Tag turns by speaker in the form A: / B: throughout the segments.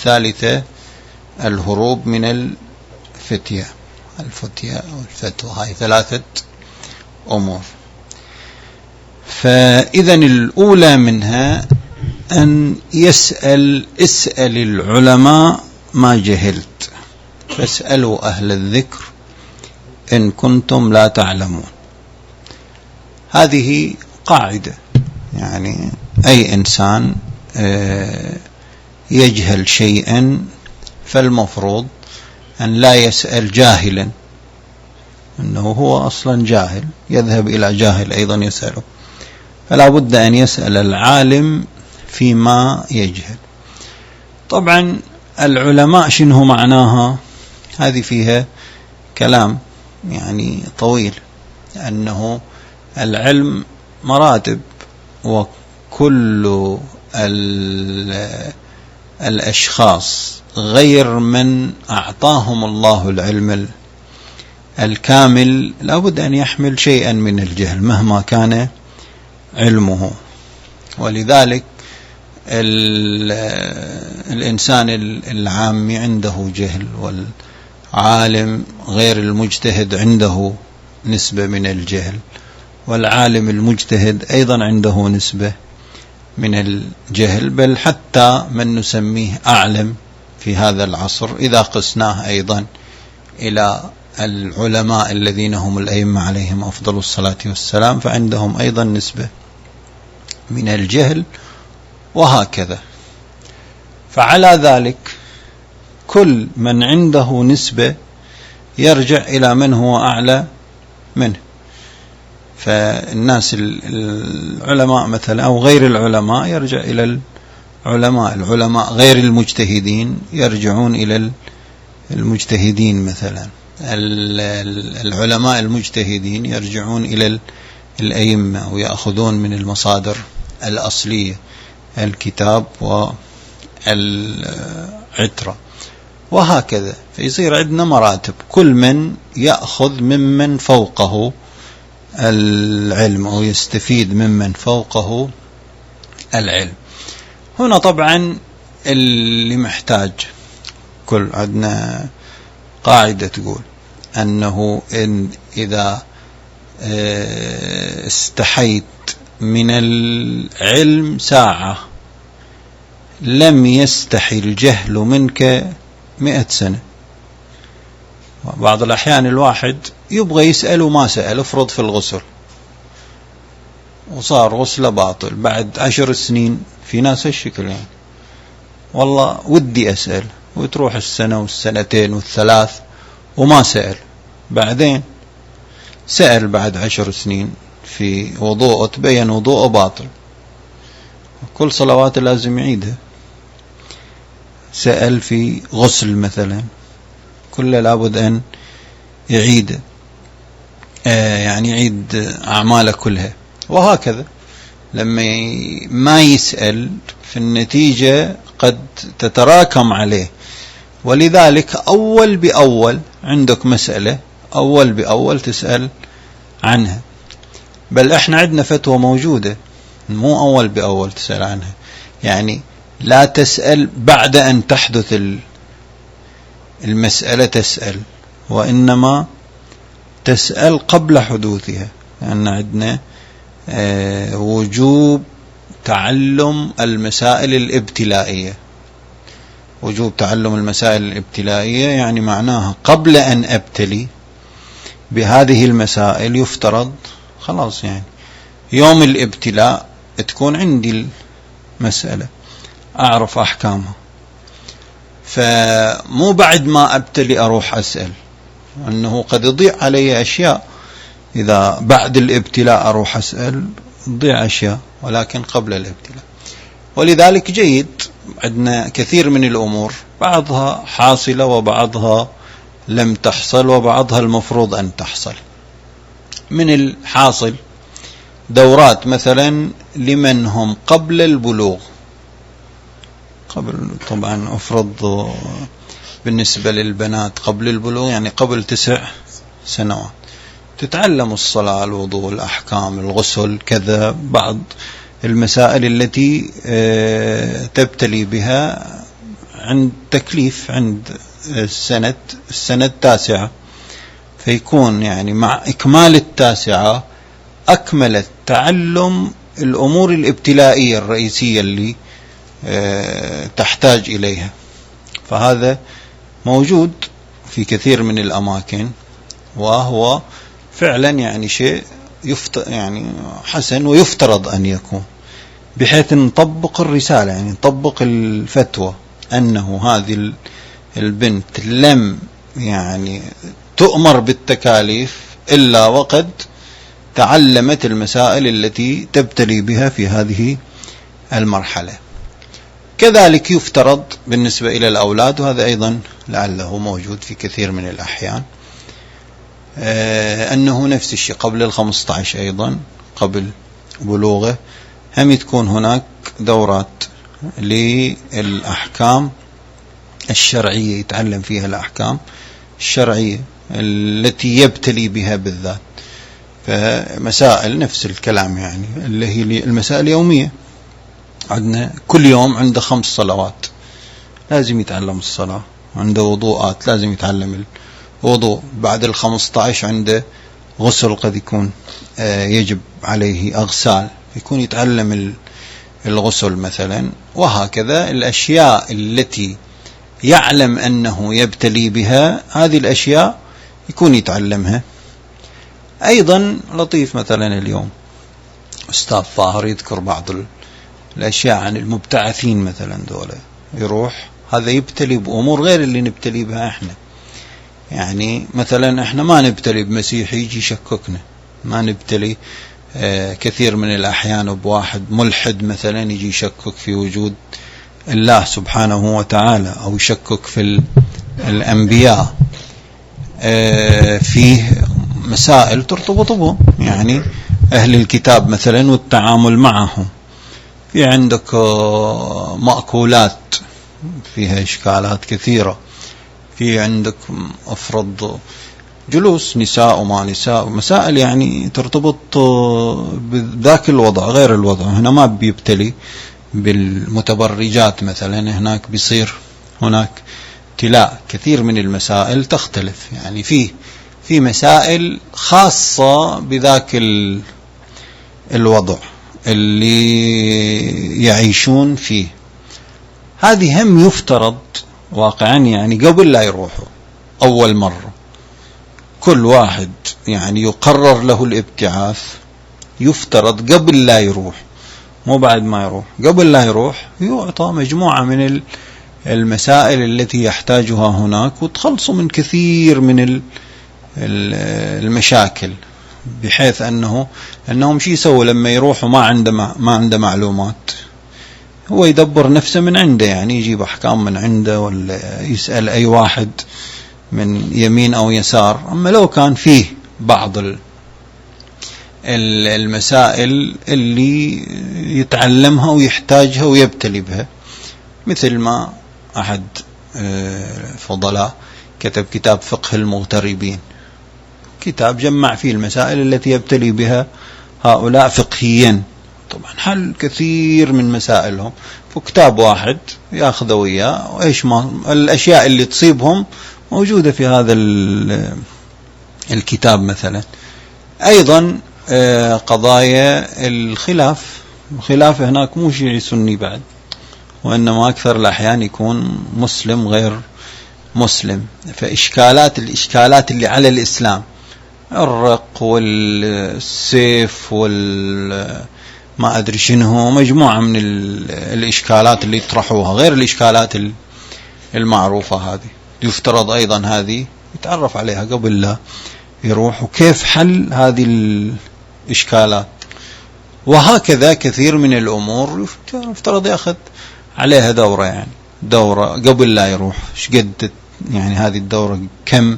A: الثالثة الهروب من الفتية والفتوى. هاي 3 أمور. فإذن الأولى منها أن اسأل العلماء ما جهلت، فاسألوا أهل الذكر إن كنتم لا تعلمون. هذه قاعدة، يعني أي إنسان يجهل شيئا فالمفروض أن لا يسأل جاهلا، أنه هو أصلا جاهل يذهب إلى جاهل أيضا يسأله، فلا بد أن يسأل العالم فيما يجهل. طبعا العلماء شنو معناها؟ هذه فيها كلام يعني طويل، أنه العلم مراتب، وكل الأشخاص غير من أعطاهم الله العلم الكامل لابد أن يحمل شيئا من الجهل مهما كان علمه. ولذلك الإنسان العامي عنده جهل، والعالم غير المجتهد عنده نسبة من الجهل، والعالم المجتهد أيضا عنده نسبة من الجهل، بل حتى من نسميه أعلم في هذا العصر إذا قسناه أيضا إلى العلماء الذين هم الأئمة عليهم أفضل الصلاة والسلام فعندهم أيضا نسبة من الجهل، وهكذا. فعلى ذلك كل من عنده نسبة يرجع إلى من هو أعلى منه. فالناس العلماء مثلا أو غير العلماء يرجع إلى العلماء غير المجتهدين يرجعون إلى المجتهدين، مثلا العلماء المجتهدين يرجعون إلى الأئمة ويأخذون من المصادر الأصلية الكتاب والعترة، وهكذا. فيصير عندنا مراتب، كل من يأخذ ممن فوقه العلم أو يستفيد ممن فوقه العلم. هنا طبعا اللي محتاج، كل عندنا قاعدة تقول أنه إذا استحيت من العلم ساعة لم يستحي الجهل منك 100 سنة. بعض الأحيان الواحد يبغى يسأل وما سأل، افرض في الغسل وصار غسله باطل بعد 10 سنين، في ناس هالشكل يعني، والله ودي أسأل، وتروح السنة والسنتين والثلاث وما سأل، بعدين سأل بعد 10 سنين في وضوء تبين وضوءه باطل، كل صلوات لازم يعيدها. سأل في غسل مثلا كله لابد أن يعيد، يعني يعيد أعماله كلها، وهكذا. لما ما يسأل في النتيجة قد تتراكم عليه. ولذلك أول بأول عندك مسألة أول بأول تسأل عنها، بل احنا عندنا فتوى موجودة مو أول بأول تسأل عنها، يعني لا تسأل بعد أن تحدث المسألة تسأل، وإنما تسأل قبل حدوثها، لأن عندنا وجوب تعلم المسائل الابتلائية. وجوب تعلم المسائل الابتلائية يعني معناها قبل أن أبتلي بهذه المسائل يفترض خلاص يعني يوم الابتلاء تكون عندي المسألة أعرف أحكامها، فمو بعد ما أبتلي أروح أسأل، أنه قد يضيع علي أشياء إذا بعد الابتلاء أروح أسأل تضيع أشياء، ولكن قبل الابتلاء. ولذلك جيد عندنا كثير من الأمور بعضها حاصلة وبعضها لم تحصل وبعضها المفروض أن تحصل. من الحاصل دورات مثلا لمن هم قبل البلوغ، قبل طبعا أفرض بالنسبة للبنات قبل البلوغ يعني قبل 9 سنوات، تتعلم الصلاة الوضوء الأحكام الغسل كذا، بعض المسائل التي تبتلي بها عند تكليف عند السنة التاسعة، فيكون يعني مع إكمال التاسعة أكملت تعلم الأمور الابتلائية الرئيسية اللي تحتاج إليها. فهذا موجود في كثير من الأماكن، وهو فعلا يعني شيء يعني حسن ويفترض أن يكون، بحيث نطبق الرسالة، يعني نطبق الفتوى أنه هذه البنت لم يعني تؤمر بالتكاليف إلا وقد تعلمت المسائل التي تبتلي بها في هذه المرحلة. كذلك يفترض بالنسبة إلى الأولاد، وهذا أيضا لعله موجود في كثير من الأحيان، أنه نفس الشيء قبل 15 أيضا قبل بلوغه هم تكون هناك دورات للأحكام الشرعية، يتعلم فيها الأحكام الشرعية التي يبتلي بها بالذات. فمسائل نفس الكلام يعني اللي هي المسائل اليومية، عندنا كل يوم عنده 5 صلوات لازم يتعلم الصلاة، عنده وضوءات لازم يتعلم الوضوء، بعد 15 عنده غسل قد يكون يجب عليه أغسال يكون يتعلم الغسل مثلا، وهكذا الأشياء التي يعلم أنه يبتلي بها هذه الأشياء يكون يتعلمها. أيضا لطيف مثلا اليوم أستاذ طاهر يذكر بعض الأشياء عن المبتعثين مثلا، دولة يروح هذا يبتلي بأمور غير اللي نبتلي بها احنا. يعني مثلا احنا ما نبتلي بمسيحي يجي يشككنا، ما نبتلي كثير من الأحيان بواحد ملحد مثلا يجي يشكك في وجود الله سبحانه وتعالى، أو يشكك في الأنبياء. فيه مسائل ترتبط بهم، يعني أهل الكتاب مثلا والتعامل معهم. في عندك مأكولات فيها إشكالات كثيرة، في عندك أفرض جلوس نساء وما نساء، مسائل يعني ترتبط بذاك الوضع غير الوضع. هنا ما بيبتلي بالمتبرجات مثلا، هناك بيصير هناك ابتلاء. كثير من المسائل تختلف، يعني في مسائل خاصة بذاك الوضع اللي يعيشون فيه. هذه هم يفترض واقعا يعني قبل لا يروحوا أول مرة، كل واحد يعني يقرر له الابتعاث يفترض قبل لا يروح، مو بعد ما يروح، قبل لا يروح يعطى مجموعة من المسائل التي يحتاجها هناك، وتخلصوا من كثير من المشاكل، بحيث أنهم شي يسوي لما يروحوا ما عنده معلومات، هو يدبر نفسه من عنده، يعني يجيب أحكام من عنده ولا يسأل أي واحد من يمين أو يسار. أما لو كان فيه بعض المسائل اللي يتعلمها ويحتاجها ويبتلي بها، مثل ما أحد فضلاء كتب كتاب فقه المغتربين، كتاب جمع فيه المسائل التي يبتلي بها هؤلاء فقهيا، طبعا حل كثير من مسائلهم، فكتاب واحد ياخذه وياه، وإيش ما الأشياء اللي تصيبهم موجودة في هذا الكتاب مثلا. أيضا قضايا الخلاف هناك مو شيعي سني بعد، وإنما أكثر الأحيان يكون مسلم غير مسلم. الإشكالات اللي على الإسلام، الرق والسيف ما أدري شنو، مجموعة من الإشكالات اللي يطرحوها غير الإشكالات المعروفة، هذه يفترض أيضا هذه يتعرف عليها قبل لا يروح، وكيف حل هذه الإشكالات. وهكذا كثير من الأمور يفترض يأخذ عليها دورة، يعني دورة قبل لا يروح. قد يعني هذه الدورة كم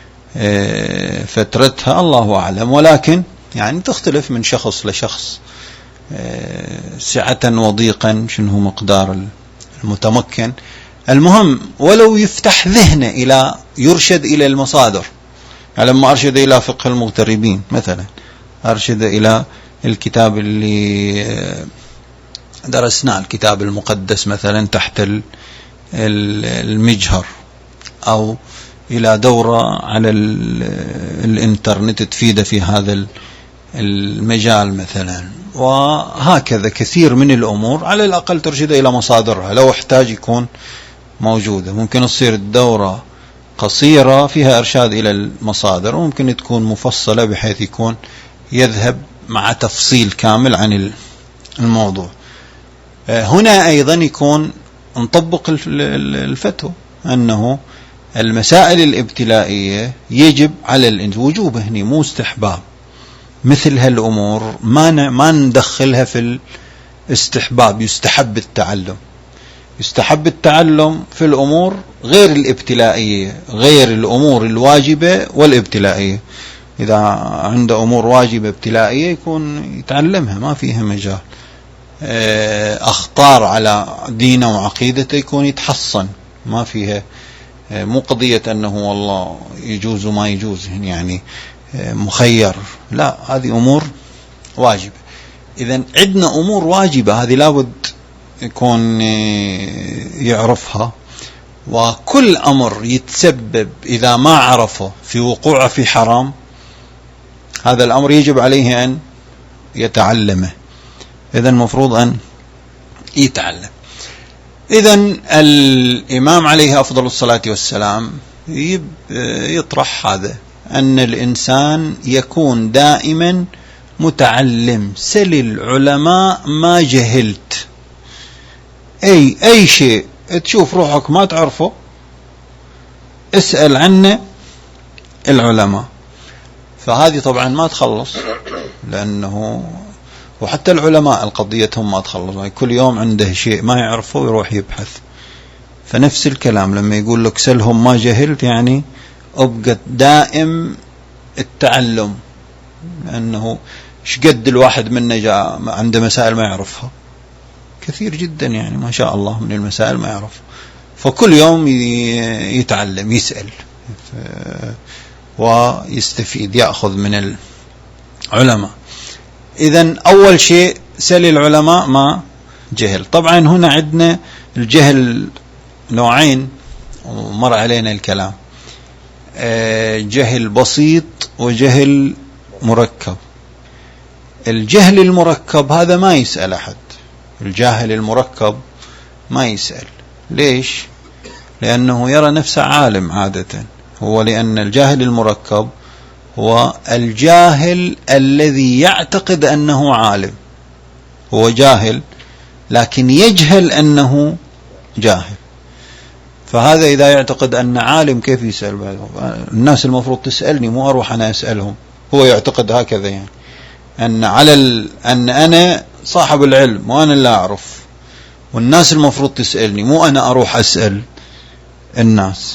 A: فترتها الله أعلم، ولكن يعني تختلف من شخص لشخص، سعة وضيقا شنو مقدار المتمكن. المهم ولو يفتح ذهنه يرشد إلى المصادر، يعني لما أرشد إلى فقه المغتربين مثلا، أرشد إلى الكتاب اللي درسناه الكتاب المقدس مثلا تحت المجهر أو إلى دورة على الإنترنت تفيده في هذا المجال مثلا. وهكذا كثير من الأمور على الأقل ترشد إلى مصادرها، لو احتاج يكون موجودة. ممكن تصير الدورة قصيرة فيها إرشاد إلى المصادر، وممكن تكون مفصلة بحيث يكون يذهب مع تفصيل كامل عن الموضوع. هنا أيضا يكون نطبق الفتوى أنه المسائل الابتلائية يجب على وجوب هني مو استحباب. مثل هالأمور ما ندخلها في الاستحباب. يستحب التعلم في الأمور غير الابتلائية، غير الأمور الواجبة والابتلائية. إذا عنده أمور واجبة ابتلائية يكون يتعلمها، ما فيها مجال. أخطار على دينه وعقيدته يكون يتحصن، ما فيها مو قضية أنه والله يجوز وما يجوز يعني مخير، لا، هذه أمور واجبة. إذن عندنا أمور واجبة هذه لابد يكون يعرفها، وكل أمر يتسبب إذا ما عرفه في وقوعه في حرام هذا الأمر يجب عليه أن يتعلمه. إذن مفروض أن يتعلم. إذن الإمام عليه أفضل الصلاة والسلام يطرح هذا، أن الإنسان يكون دائما متعلم. سل العلماء ما جهلت. أي شيء تشوف روحك ما تعرفه اسأل عنه العلماء. فهذه طبعا ما تخلص، لأنه وحتى العلماء القضيتهم ما تخلص، كل يوم عنده شيء ما يعرفه ويروح يبحث. فنفس الكلام لما يقول لك سلهم ما جهلت، يعني أبقى دائم التعلم، لأنه شقد الواحد منا جاء عنده مسائل ما يعرفها كثير جدا، يعني ما شاء الله من المسائل ما يعرف. فكل يوم يتعلم، يسأل ويستفيد، يأخذ من العلماء. إذن أول شيء سل العلماء ما جهل. طبعا هنا عندنا الجهل نوعين ومر علينا الكلام، جهل بسيط وجهل مركب. الجهل المركب هذا ما يسأل أحد. الجاهل المركب ما يسأل. ليش؟ لأنه يرى نفسه عالم عادة. هو لأن الجاهل المركب هو الجاهل الذي يعتقد أنه عالم. هو جاهل لكن يجهل أنه جاهل. فهذا إذا يعتقد أن عالم كيف يسأل بعده؟ الناس المفروض تسألني، مو أروح أنا أسألهم. هو يعتقد هكذا، يعني أن أن أنا صاحب العلم وأنا لا أعرف، والناس المفروض تسألني، مو أنا أروح أسأل الناس.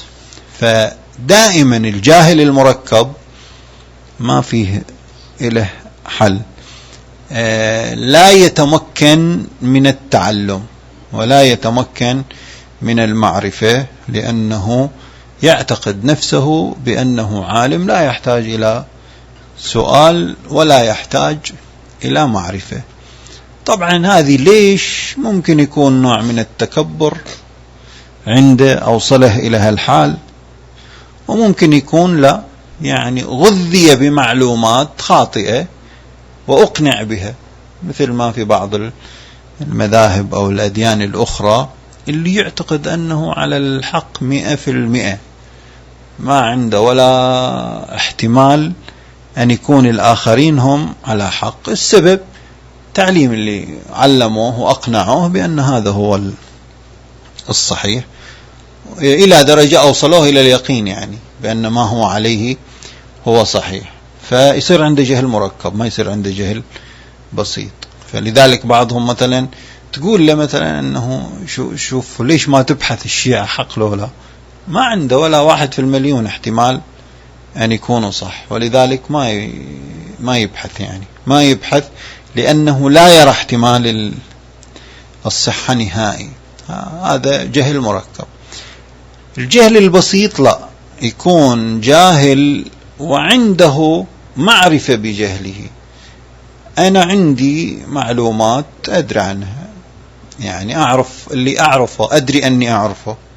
A: فدائما الجاهل المركب ما فيه إله حل. لا يتمكن من التعلم ولا يتمكن من المعرفة، لأنه يعتقد نفسه بأنه عالم، لا يحتاج إلى سؤال ولا يحتاج إلى معرفة. طبعا هذه ليش؟ ممكن يكون نوع من التكبر عنده أوصله إلى هالحال، وممكن يكون لا، يعني غذي بمعلومات خاطئة وأقنع بها، مثل ما في بعض المذاهب أو الأديان الأخرى اللي يعتقد أنه على الحق 100%، ما عنده ولا احتمال أن يكون الآخرين هم على حق. السبب تعليم اللي علموه وأقنعوه بأن هذا هو الصحيح، إلى درجة أوصلوه إلى اليقين، يعني بأن ما هو عليه هو صحيح. فيصير عنده جهل مركب، ما يصير عنده جهل بسيط. فلذلك بعضهم مثلا تقول له مثلا أنه شوف ليش ما تبحث الشيعة حق له؟ لا، ما عنده ولا 1 في المليون احتمال أن يكونوا صح، ولذلك ما يبحث، يعني ما يبحث لأنه لا يرى احتمال الصحة نهائي. هذا جهل مركب. الجهل البسيط لا، يكون جاهل وعنده معرفة بجهله. أنا عندي معلومات أدري عنها، يعني أعرف اللي أعرفه، أدري أني أعرفه،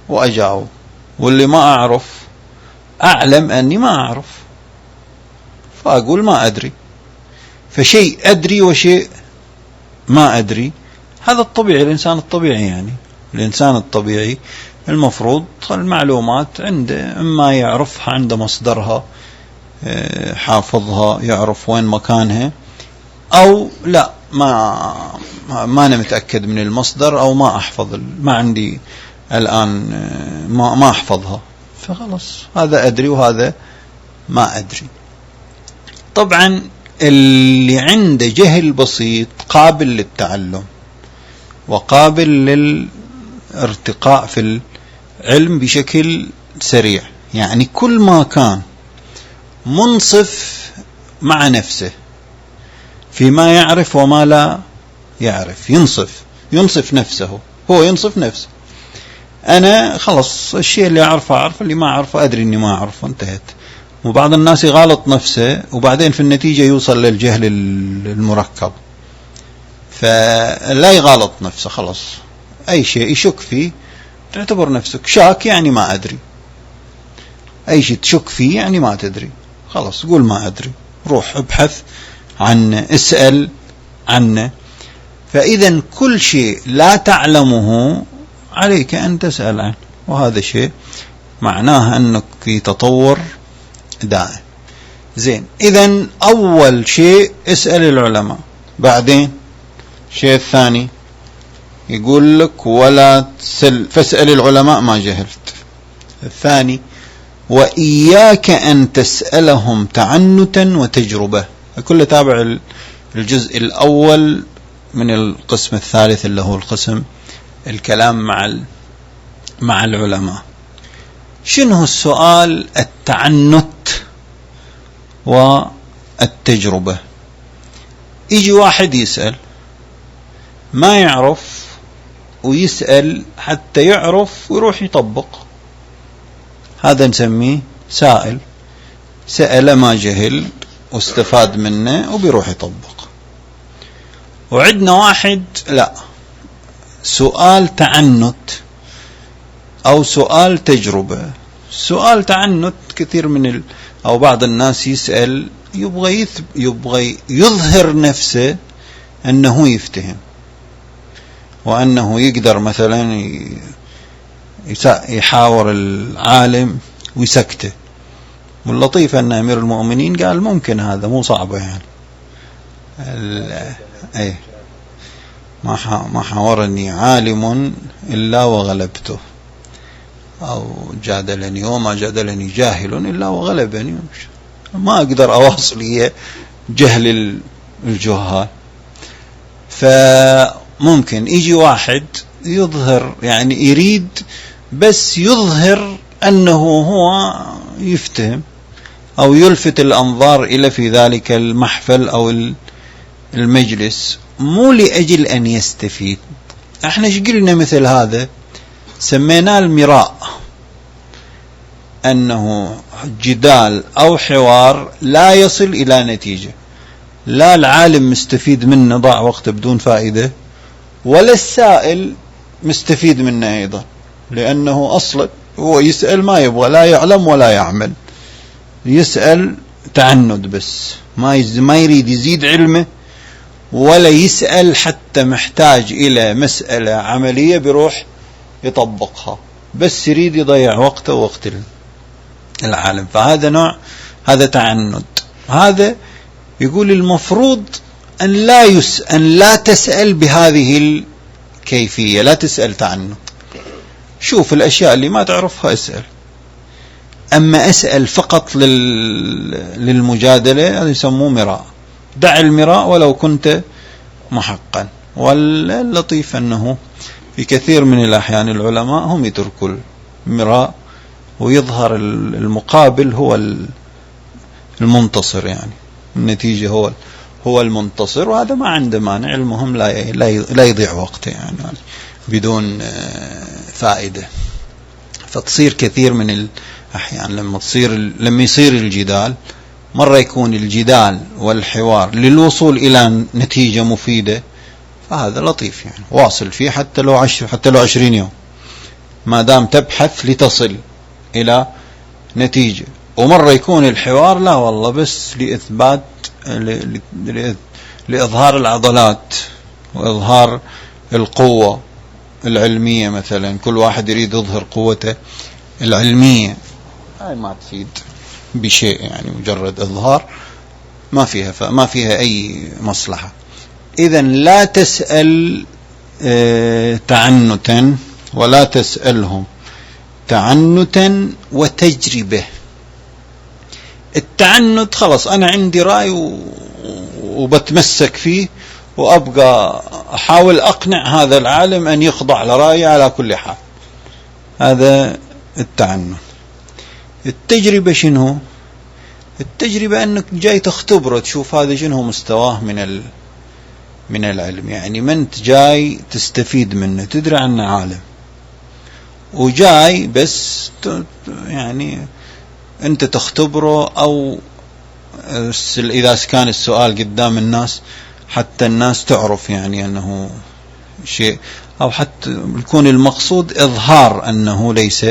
A: وأجاوب، واللي ما أعرف أعلم أني ما أعرف فأقول ما أدري. فشيء أدري وشيء ما أدري، هذا الطبيعي، الإنسان الطبيعي. يعني الإنسان الطبيعي المفروض المعلومات عنده، إما يعرفها عند مصدرها حافظها يعرف وين مكانها، أو لا ما أنا متأكد من المصدر، أو ما أحفظ، ما عندي الآن ما أحفظها، فخلص هذا أدري وهذا ما أدري. طبعا اللي عنده جهل بسيط قابل للتعلم وقابل للارتقاء في العلم بشكل سريع. يعني كل ما كان منصف مع نفسه فيما يعرف وما لا يعرف، ينصف نفسه، هو ينصف نفسه. أنا خلص الشيء اللي أعرفه اللي ما أعرفه أدري إني ما أعرفه، انتهت. وبعض الناس يغالط نفسه وبعدين في النتيجة يوصل للجهل المركب، فلا يغالط نفسه. خلص أي شيء يشك فيه تعتبر نفسك شاك، يعني ما أدري. أي شيء تشك فيه يعني ما تدري، خلص قول ما أدري، روح ابحث عنه، اسأل عنه. فإذا كل شيء لا تعلمه عليك أن تسأل عنه، وهذا شيء معناه أنك في تطور دائم. زين، إذا أول شيء اسأل العلماء. بعدين الشيء الثاني يقول لك ولا فاسأل العلماء ما جهلت. الثاني وإياك أن تسألهم تعنتا وتجربة. كله تابع الجزء الأول من القسم الثالث اللي هو القسم الكلام مع العلماء. شنو السؤال؟ التعنت والتجربة. يجي واحد يسأل ما يعرف ويسأل حتى يعرف ويروح يطبق، هذا نسميه سائل، سأل ما جهل واستفاد منه وبيروح يطبق. وعندنا واحد لا، سؤال تعنت أو سؤال تجربة. سؤال تعنت كثير من أو بعض الناس يسأل يبغى يظهر نفسه أنه يفتهم وأنه يقدر مثلا يحاور العالم ويسكته. واللطيف أن أمير المؤمنين قال ممكن، هذا مو صعبة يعني. ما حاورني عالم إلا وغلبته، أو جادلني وما جادلني جاهل إلا وغلبني. ما أقدر أواصل جهل الجهال. فممكن يجي واحد يظهر، يعني يريد بس يظهر أنه هو يفتهم أو يلفت الأنظار إلى في ذلك المحفل أو المجلس، مو لأجل أن يستفيد. احنا ايش قلنا مثل هذا؟ سميناه المراء، أنه جدال أو حوار لا يصل إلى نتيجة، لا العالم مستفيد منه ضاع وقته بدون فائدة، ولا السائل مستفيد منه أيضا، لأنه أصلا هو يسأل ما يبغى، لا يعلم ولا يعمل، يسأل تعنت بس، ما يريد يزيد علمه، ولا يسأل حتى محتاج إلى مسألة عملية بيروح يطبقها، بس يريد يضيع وقته ووقت العالم. فهذا نوع، هذا تعنت. هذا يقول المفروض أن لا تسأل بهذه الكيفية، لا تسأل تعنت. شوف الأشياء اللي ما تعرفها اسأل، أما أسأل فقط للمجادلة هذا يسموه مراء. دع المراء ولو كنت محقا. واللطيف أنه في كثير من الأحيان العلماء هم يتركوا المراء ويظهر المقابل هو المنتصر، يعني النتيجة هو المنتصر، وهذا ما عنده مانع. المهم لا يضيع وقته يعني بدون فائدة. فتصير كثير من الأحيان لما يصير الجدال، مرة يكون الجدال والحوار للوصول إلى نتيجة مفيدة، فهذا لطيف يعني واصل فيه حتى لو 20 يوم ما دام تبحث لتصل إلى نتيجة. ومرة يكون الحوار لا والله بس لإثبات لإظهار العضلات وإظهار القوة العلمية مثلا، كل واحد يريد يظهر قوته العلمية، هاي ما تفيد بشيء، يعني مجرد إظهار ما فيها أي مصلحة. إذن لا تسأل تعنتا، ولا تسألهم تعنتا وتجربة. التعنت خلص أنا عندي رأي وبتمسك فيه وأبقى أحاول أقنع هذا العالم أن يخضع لرأيي على كل حال، هذا التعنت. التجربة شنو؟ التجربة أنك جاي تختبره، تشوف هذا شنو مستواه من العلم، يعني ما أنت جاي تستفيد منه، تدري عنه عالم وجاي بس يعني أنت تختبره، أو إذا كان السؤال قدام الناس حتى الناس تعرف يعني أنه شيء، أو حتى يكون المقصود إظهار أنه ليس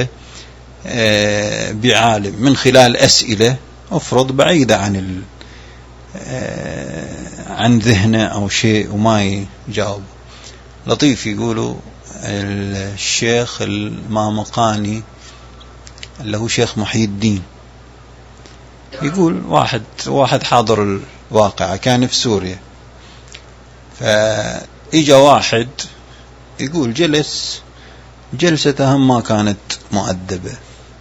A: بعالم من خلال أسئلة أفرض بعيدة عن ذهنه أو شيء وما يجاوب. لطيف يقولوا الشيخ المامقاني اللي هو شيخ محي الدين، يقول واحد حاضر الواقعة كان في سوريا، فإجا واحد يقول جلسته ما كانت مؤدبة،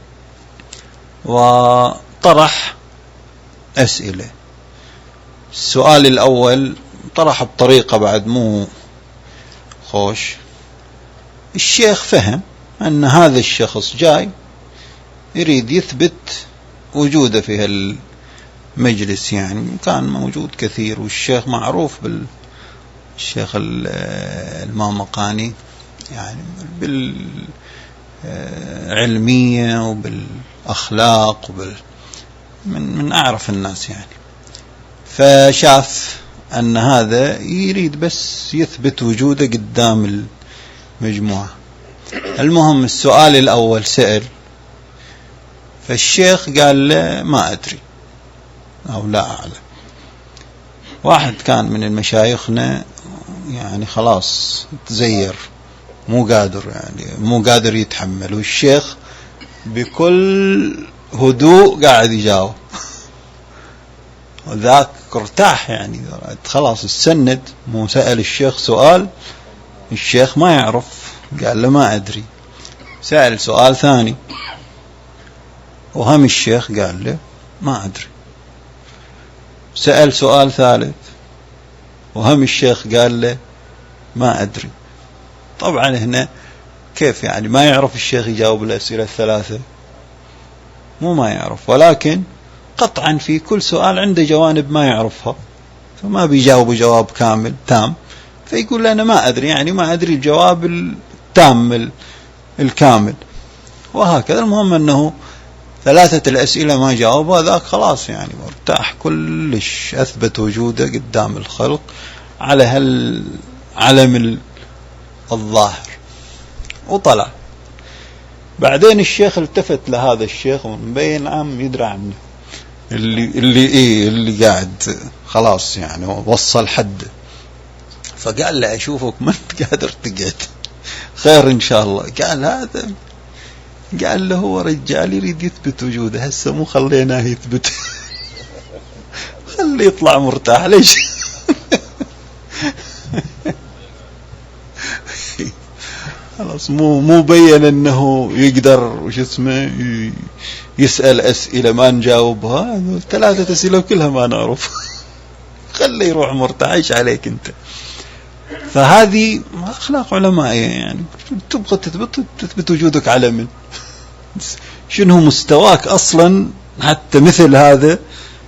A: وطرح أسئلة. السؤال الأول طرح بطريقة بعد مو خوش. الشيخ فهم أن هذا الشخص جاي يريد يثبت وجوده في المجلس، يعني كان موجود كثير، والشيخ معروف بالشيخ المامقاني يعني بالعلمية وبالأخلاق من أعرف الناس يعني. فشاف أن هذا يريد بس يثبت وجوده قدام المجموعة. المهم السؤال الأول سأل، فالشيخ قال له ما أدري أو لا أعلم. واحد كان من المشايخنا يعني خلاص تزير، مو قادر يتحمل، والشيخ بكل هدوء قاعد يجاوب، وذاك ارتاح يعني خلاص السند، مو سأل الشيخ سؤال الشيخ ما يعرف، قال له ما أدري. سأل سؤال ثاني وهم الشيخ قال له ما أدري. سأل سؤال ثالث وهم الشيخ قال له ما أدري. طبعا هنا كيف يعني ما يعرف الشيخ يجاوب الأسئلة الثلاثة؟ مو ما يعرف، ولكن قطعا في كل سؤال عنده جوانب ما يعرفها، فما بيجاوب جواب كامل تام، فيقول أنا ما أدري، يعني ما أدري الجواب التام الكامل، وهكذا. المهم أنه ثلاثة الأسئلة ما جاوب، وذاك خلاص يعني مرتاح كلش، أثبت وجوده قدام الخلق على هالعلم الظاهر وطلع. بعدين الشيخ التفت لهذا الشيخ ومبين عم يدرى عنه، اللي قاعد خلاص يعني وصل حد، فقال له أشوفك ما انت قادر تقعد، خير إن شاء الله. قال هذا، قال له هو رجال يريد يثبت وجوده، هسه مو خليناه يثبت خليه يطلع مرتاح، ليش خلاص مو بين انه يقدر وش اسمه يسأل أسئلة ما نجاوبها، ثلاثة أسئلة كلها ما نعرف خليه يروح مرتاح، ايش عليك انت. فهذه أخلاق علمائية، يعني تبغى تثبت وجودك على من؟ شنو مستواك أصلا حتى مثل هذا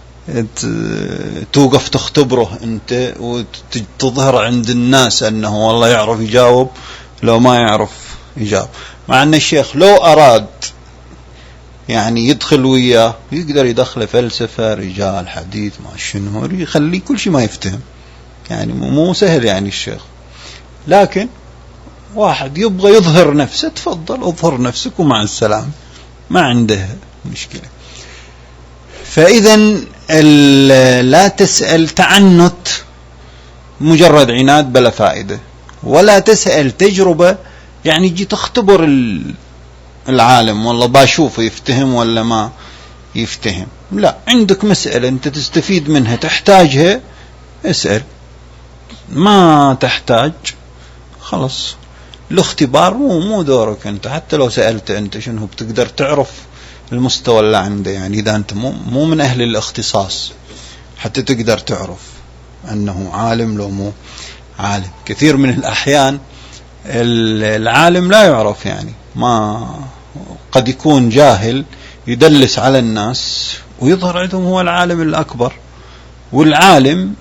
A: توقف تختبره أنت وتظهر عند الناس أنه والله يعرف يجاوب لو ما يعرف يجاوب. مع أن الشيخ لو أراد يعني يدخل وياه يقدر يدخل فلسفة، رجال حديث، ما شنو، يخلي كل شيء ما يفتهم، يعني مو سهل يعني الشيخ، لكن واحد يبغى يظهر نفسه، تفضل اظهر نفسك ومع السلام، ما عنده مشكلة. فإذا لا تسأل تعنت مجرد عناد بلا فائدة، ولا تسأل تجربة يعني جي تختبر العالم والله باشوفه يفتهم ولا ما يفتهم. لا، عندك مسألة أنت تستفيد منها تحتاجها اسأل، ما تحتاج خلص. الاختبار مو دورك أنت، حتى لو سألت أنت شنو بتقدر تعرف المستوى اللي عنده، يعني إذا أنت مو من أهل الاختصاص حتى تقدر تعرف أنه عالم لو مو عالم. كثير من الأحيان العالم لا يعرف، يعني ما قد يكون جاهل يدلس على الناس ويظهر عندهم هو العالم الأكبر، والعالم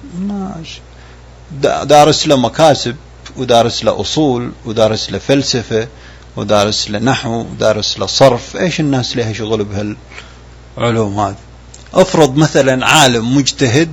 A: دارس له مكاسب ودارس له أصول ودارس له فلسفة ودارس له نحو ودارس له صرف. إيش الناس لها شغل بهالعلوم هذه؟ أفرض مثلا عالم مجتهد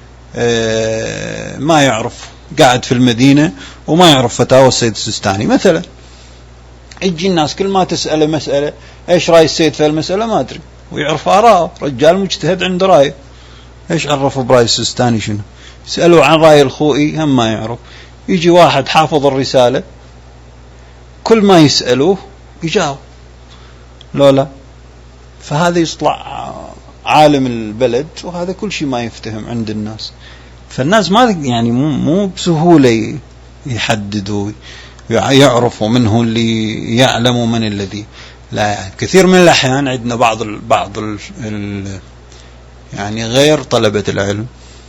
A: ما يعرف، قاعد في المدينة وما يعرف فتاوى السيد السيستاني مثلا، يجي الناس كل ما تسأله مسألة إيش رأي السيد في المسألة ما أدري، ويعرف آراءه، رجال مجتهد عنده رأي، إيش عرفه برأي السيستاني شنو؟ يسألوا عن رأي الخوئي هم ما يعرف. يجي واحد حافظ الرسالة كل ما يسألوه يجاوب، لا فهذا يطلع عالم البلد، وهذا كل شيء ما يفتهم عند الناس. فالناس ما يعني مو بسهولة يحددوا يعرفوا منه اللي يعلموا من الذي لا. يعني كثير من الأحيان عندنا بعض يعني غير طلبة العلم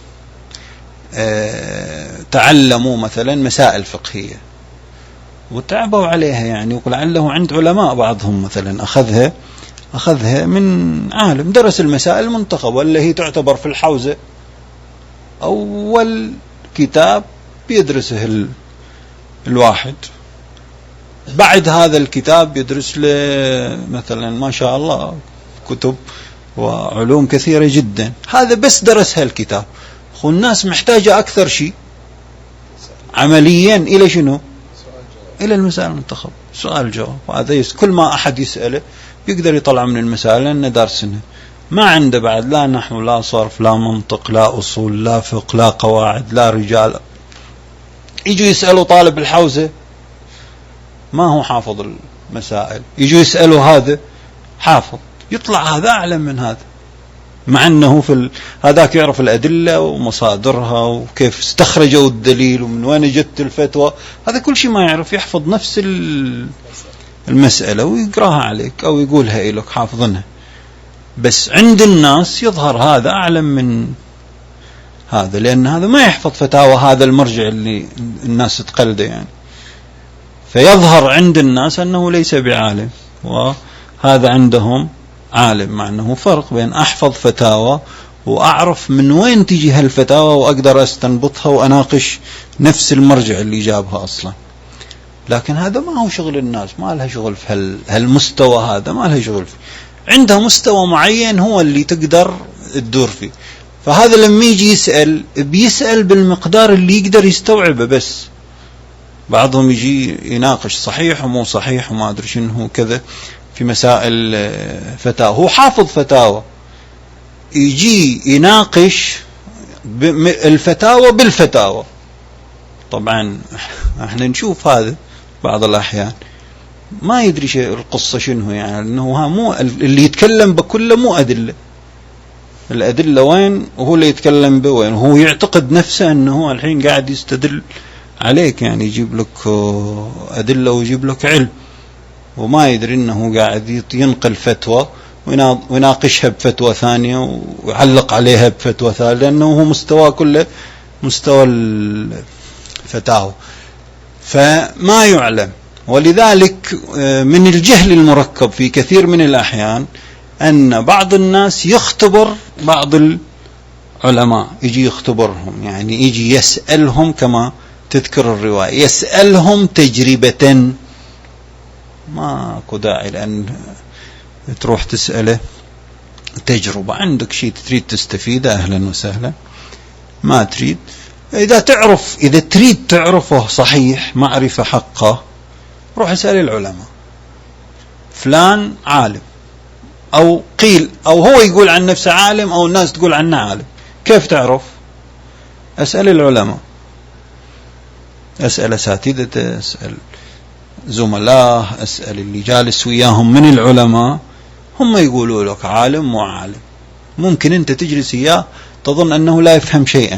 A: تعلموا مثلا مسائل فقهية وتعبوا عليها، يعني ولعله عند علماء بعضهم مثلا أخذها من عالم درس المسائل المنتخبة اللي هي تعتبر في الحوزة أول كتاب بيدرسه الواحد، بعد هذا الكتاب يدرس له مثلا ما شاء الله كتب وعلوم كثيرة جدا، هذا بس درس هالكتاب. والناس محتاجة أكثر شيء عمليا إلى شنو؟ إلى المسائل المنتخب، سؤال جواب. وهذا كل ما أحد يسأله يقدر يطلع من المسائل لأنه دارسنها، ما عنده بعد لا نحو لا صرف لا منطق لا أصول لا فقه لا قواعد لا رجال. يجوا يسألوا طالب الحوزة ما هو حافظ المسائل، يجوا يسألوا هذا حافظ، يطلع هذا أعلم من هذا، مع أنه هذاك يعرف الأدلة ومصادرها وكيف استخرجوا الدليل ومن وين جت الفتوى، هذا كل شيء ما يعرف، يحفظ نفس المسألة ويقراها عليك أو يقولها إليك حافظنها. بس عند الناس يظهر هذا أعلم من هذا، لأن هذا ما يحفظ فتاوى هذا المرجع اللي الناس تقلده يعني، فيظهر عند الناس أنه ليس بعالم، وهذا عندهم عالم، مع أنه فرق بين أحفظ فتاوى وأعرف من وين تجي هالفتاوى وأقدر أستنبطها وأناقش نفس المرجع اللي جابها أصلا. لكن هذا ما هو شغل الناس، ما لها شغل في هالمستوى، هذا ما لها شغل فيه، عندها مستوى معين هو اللي تقدر تدور فيه. فهذا لما يجي يسأل بيسأل بالمقدار اللي يقدر يستوعبه بس. بعضهم يجي يناقش صحيح ومو صحيح وما أدري شنو كذا في مسائل فتاوى، هو حافظ فتاوى، يجي يناقش الفتاوى بالفتاوى. طبعا احنا نشوف هذا بعض الأحيان ما يدري شيء القصة شنو، يعني انه مو اللي يتكلم بكله مو أدلة، الأدلة وين وهو اللي يتكلم بوين، هو يعتقد نفسه انه الحين قاعد يستدل عليك، يعني يجيب لك أدلة ويجيب لك علم، وما يدري انه قاعد ينقل فتوى ويناقشها بفتوى ثانية ويعلق عليها بفتوى ثالثة، لأنه هو مستوى كله مستوى الفتاوى، فما يعلم. ولذلك من الجهل المركب في كثير من الأحيان أن بعض الناس يختبر بعض العلماء، يجي يختبرهم، يعني يجي يسألهم كما تذكر الرواية، يسألهم تجربة، ما أكو داعي لأن تروح تسأله تجربة، عندك شيء تريد تستفيده أهلا وسهلا، ما تريد إذا تريد تعرفه صحيح معرفة حقه روح اسأل العلماء، فلان عالم، أو قيل أو هو يقول عن نفسه عالم أو الناس تقول عنه عالم، كيف تعرف؟ أسأل العلماء، أسأل أساتذته، أسأل زملاه، أسأل اللي جالس وياهم من العلماء، هم يقولوا لك عالم مو عالم. ممكن أنت تجلس إياه تظن أنه لا يفهم شيئا،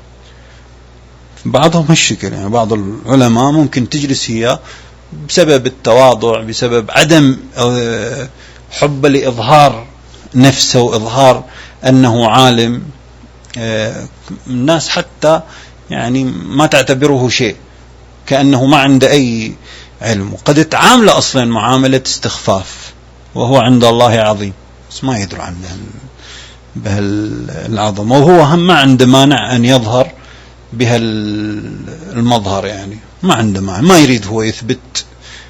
A: بعضهم هالشكل، يعني بعض العلماء ممكن تجلس إياه بسبب التواضع، بسبب عدم حب لإظهار نفسه وإظهار أنه عالم، الناس حتى يعني ما تعتبره شيء، كأنه ما عنده أي علم، وقد تعامله أصلا معاملة استخفاف، وهو عند الله عظيم، بس ما يدري عن بهالعظمة، وهو هم ما عنده مانع أن يظهر بهالمظهر، يعني ما عنده مانع، ما يريد هو يثبت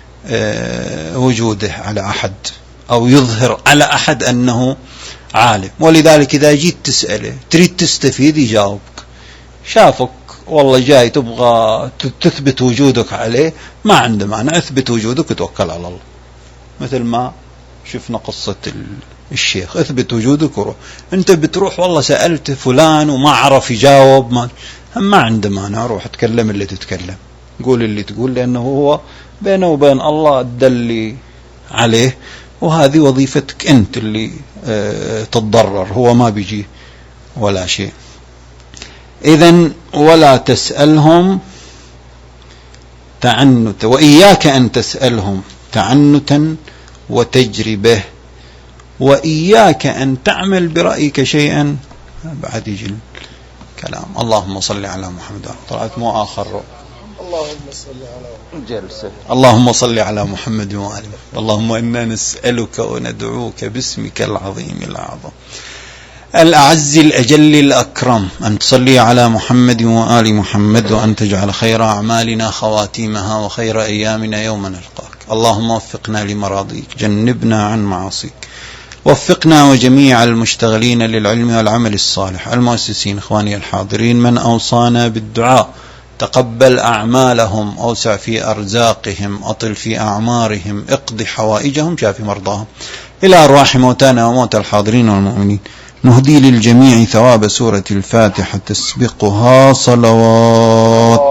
A: وجوده على أحد أو يظهر على أحد أنه عالم. ولذلك إذا جيت تسأله تريد تستفيد يجاوبك، شافك والله جاي تبغى تثبت وجودك عليه، ما عنده مانع، اثبت وجودك وتوكل على الله، مثل ما شفنا قصة الشيخ، اثبت وجودك وروح. انت بتروح والله سألت فلان وما عرف يجاوب، ما عنده مانع، روح اتكلم اللي تتكلم، قول اللي تقول، لأنه هو بينه وبين الله الدلي عليه، وهذه وظيفتك أنت اللي تتضرر، هو ما بيجي ولا شيء. إذن ولا تسألهم تعنتا، وإياك أن تسألهم تعنتا وتجربه، وإياك أن تعمل برأيك شيئا. بعد يجي الكلام. اللهم صل على محمد. طلعت مو آخر.
B: اللهم صل على
A: جلسة. اللهم صل على محمد وآله. اللهم إنا نسألك وندعوك باسمك العظيم الأعظم الأعز الأجل الأكرم أن تصلي على محمد وآل محمد، وأن تجعل خير أعمالنا خواتيمها وخير أيامنا يوم نلقاك. اللهم وفقنا لمراضيك، جنبنا عن معاصيك، وفقنا وجميع المشتغلين للعلم والعمل الصالح، المؤسسين، إخواني الحاضرين، من أوصانا بالدعاء تقبل أعمالهم، أوسع في أرزاقهم، أطل في أعمارهم، اقض حوائجهم، شاف مرضاهم، إلى أرواح موتانا وموتى الحاضرين والمؤمنين. نهدي للجميع ثواب سورة الفاتحة تسبقها صلوات.